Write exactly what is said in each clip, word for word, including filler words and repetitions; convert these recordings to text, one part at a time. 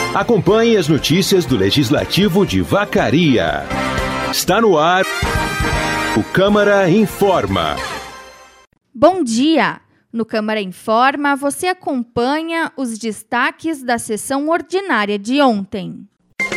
Acompanhe as notícias do Legislativo de Vacaria. Está no ar o Câmara Informa. Bom dia! No Câmara Informa, você acompanha os destaques da sessão ordinária de ontem.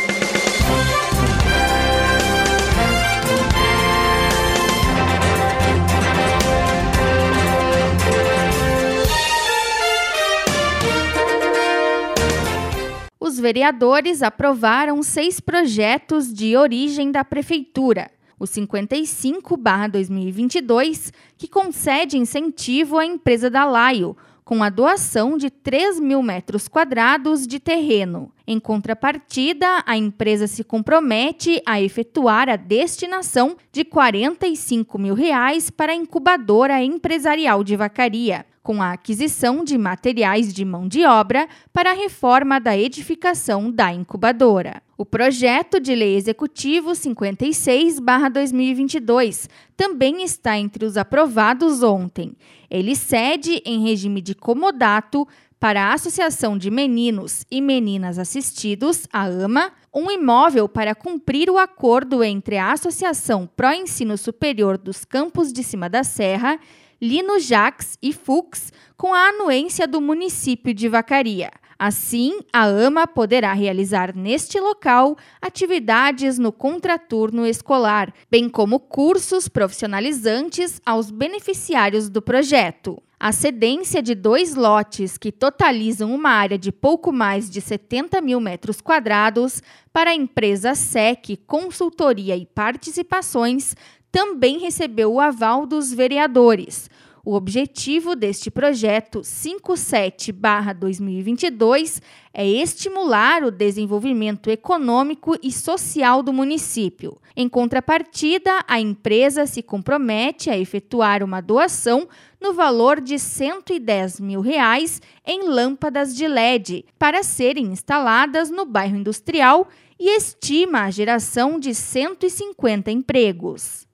Os vereadores aprovaram seis projetos de origem da Prefeitura. O cinquenta e cinco barra dois mil e vinte e dois, que concede incentivo à empresa da Laio, com a doação de três mil metros quadrados de terreno. Em contrapartida, a empresa se compromete a efetuar a destinação de quarenta e cinco mil reais para a incubadora empresarial de Vacaria, com a aquisição de materiais de mão de obra para a reforma da edificação da incubadora. O projeto de lei executivo cinquenta e seis barra dois mil e vinte e dois também está entre os aprovados ontem. Ele cede, em regime de comodato, para a Associação de Meninos e Meninas Assistidos, a AMA, um imóvel para cumprir o acordo entre a Associação Pró Ensino Superior dos Campos de Cima da Serra, Lino Jax e Fux, com a anuência do município de Vacaria. Assim, a AMA poderá realizar neste local atividades no contraturno escolar, bem como cursos profissionalizantes aos beneficiários do projeto. A cedência de dois lotes que totalizam uma área de pouco mais de setenta mil metros quadrados para a empresa S E C Consultoria e Participações também recebeu o aval dos vereadores. O objetivo deste projeto cinquenta e sete barra dois mil e vinte e dois é estimular o desenvolvimento econômico e social do município. Em contrapartida, a empresa se compromete a efetuar uma doação no valor de cento e dez mil reais em lâmpadas de L E D para serem instaladas no bairro industrial e estima a geração de cento e cinquenta empregos.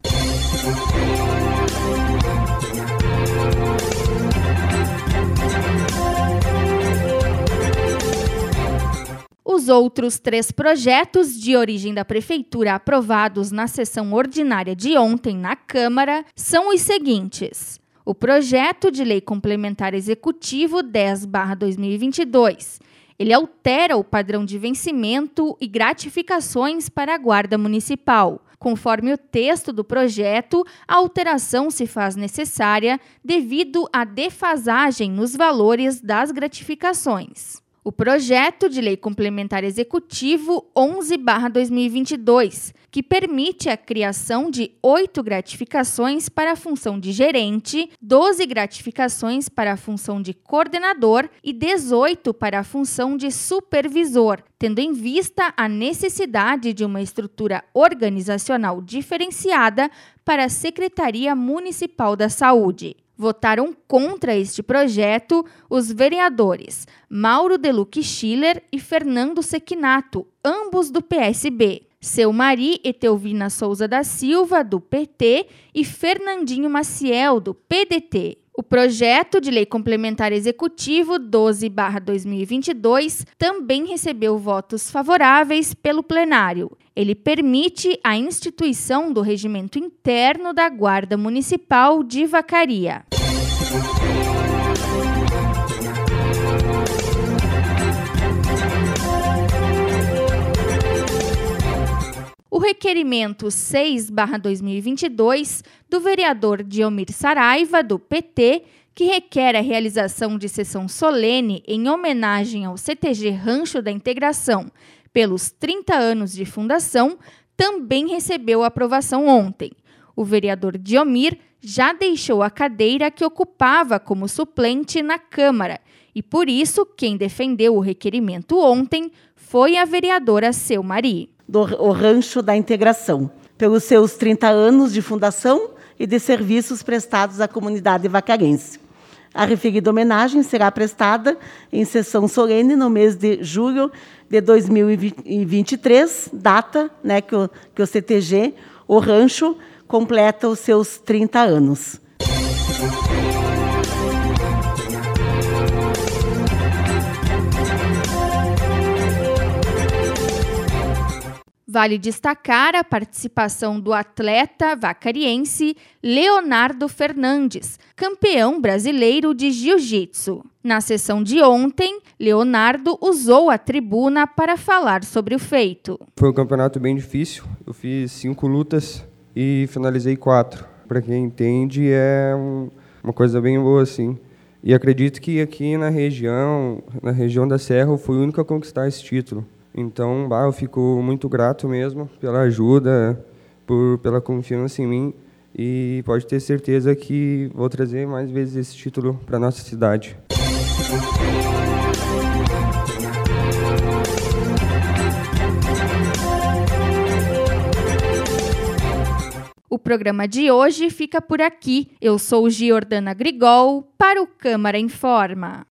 Os outros três projetos de origem da Prefeitura aprovados na sessão ordinária de ontem na Câmara são os seguintes. O projeto de lei complementar executivo dez barra dois mil e vinte e dois. Ele altera o padrão de vencimento e gratificações para a Guarda Municipal. Conforme o texto do projeto, a alteração se faz necessária devido à defasagem nos valores das gratificações. O projeto de lei complementar executivo onze barra dois mil e vinte e dois, que permite a criação de oito gratificações para a função de gerente, doze gratificações para a função de coordenador e dezoito para a função de supervisor, tendo em vista a necessidade de uma estrutura organizacional diferenciada para a Secretaria Municipal da Saúde. Votaram contra este projeto os vereadores Mauro Deluque Schiller e Fernando Sequinato, ambos do P S B, Seu Mari Etelvina Souza da Silva, do P T, e Fernandinho Maciel, do P D T. O projeto de lei complementar executivo doze barra dois mil e vinte e dois também recebeu votos favoráveis pelo plenário. Ele permite a instituição do regimento interno da Guarda Municipal de Vacaria. O requerimento seis barra dois mil e vinte e dois do vereador Diomir Saraiva, do P T, que requer a realização de sessão solene em homenagem ao C T G Rancho da Integração pelos trinta anos de fundação, também recebeu aprovação ontem. O vereador Diomir já deixou a cadeira que ocupava como suplente na Câmara e, por isso, quem defendeu o requerimento ontem foi a vereadora Seu Mari. Do o Rancho da Integração, pelos seus trinta anos de fundação e de serviços prestados à comunidade vacarense. A referida homenagem será prestada em sessão solene no mês de julho de dois mil e vinte e três, data, né, que, o, que o C T G, o Rancho, completa os seus trinta anos. Vale destacar a participação do atleta vacariense Leonardo Fernandes, campeão brasileiro de jiu-jitsu. Na sessão de ontem, Leonardo usou a tribuna para falar sobre o feito. Foi um campeonato bem difícil, eu fiz cinco lutas e finalizei quatro. Para quem entende, é um, uma coisa bem boa, assim. E acredito que aqui na região, na região da Serra, eu fui o único a conquistar esse título. Então, bah, eu fico muito grato mesmo pela ajuda, por, pela confiança em mim. E pode ter certeza que vou trazer mais vezes esse título para a nossa cidade. O programa de hoje fica por aqui. Eu sou Giordana Grigol para o Câmara Informa.